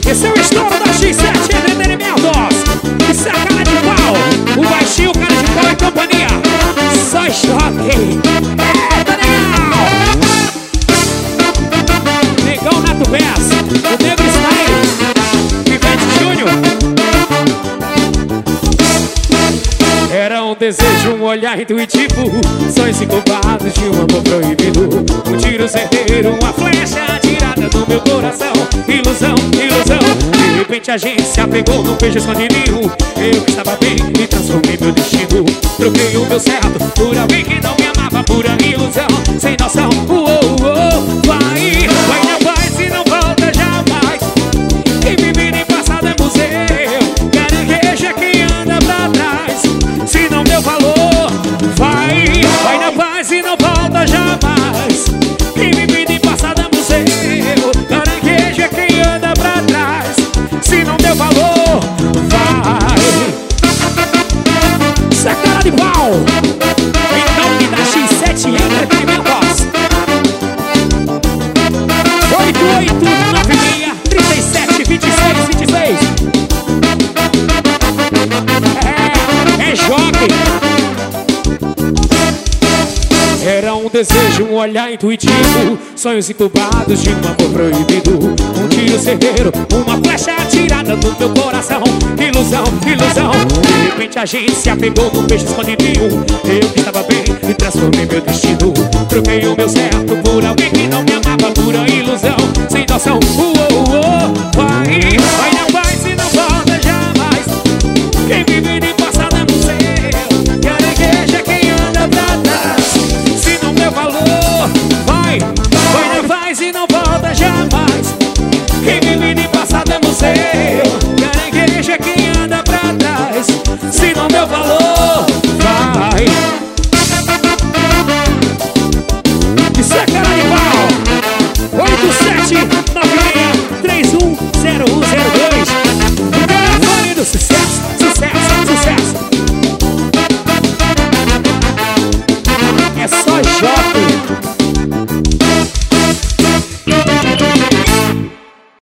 Esse é o estouro da X7 Entretenimentos. Isso é a cara de pau. O baixinho, cara de pau e companhia. Só choque. Eita, legal. Negão Nato Pés. O Negro Style. Pivete Júnior. Era um desejo, um olhar intuitivo, sonhos incubados de um amor proibido. Um tiro certeiro, uma flecha atirada no meu coração. Ilusão, ilusão. De repente a gente se apegou num beijo escondidinho. Eu que estava bem e transformei meu destino. Troquei o meu certo por alguém que não me amava. Pura ilusão, sem noção. Vai, vai na paz e não volta jamais. Quem vive nem passado é museu. Caranguejo é quem anda pra trás. Se não deu valor, vai, vai na paz e não volta jamais. Quem vive nem passado é museu. Caranguejo é quem anda pra trás. Se não deu valor, vai. Isso é cara de pau. Em nome da X7 Entretenimentos. 8896-372626. É jogue. Era um desejo, um olhar intuitivo, sonhos incubados de um amor proibido. Um tiro certeiro, uma flecha atirada no meu coração. Ilusão, ilusão. De repente a gente se apegou num beijo escondidinho. Eu que estava bem e transformei meu destino. Troquei o meu certo por alguém que não me amava. Pura ilusão, sem noção. Vai, vai na paz e não volta jamais. Quem vive de passado é museu. Caranguejo é quem anda pra trás. Se não deu valor, vai, vai na paz e não volta jamais. Quem vive de passado é museu. Caranguejo é quem anda pra trás. Se não deu valor, vai. Isso é cara de pau. 8796-310102. O telefone do sucesso, sucesso, sucesso. É só jogo.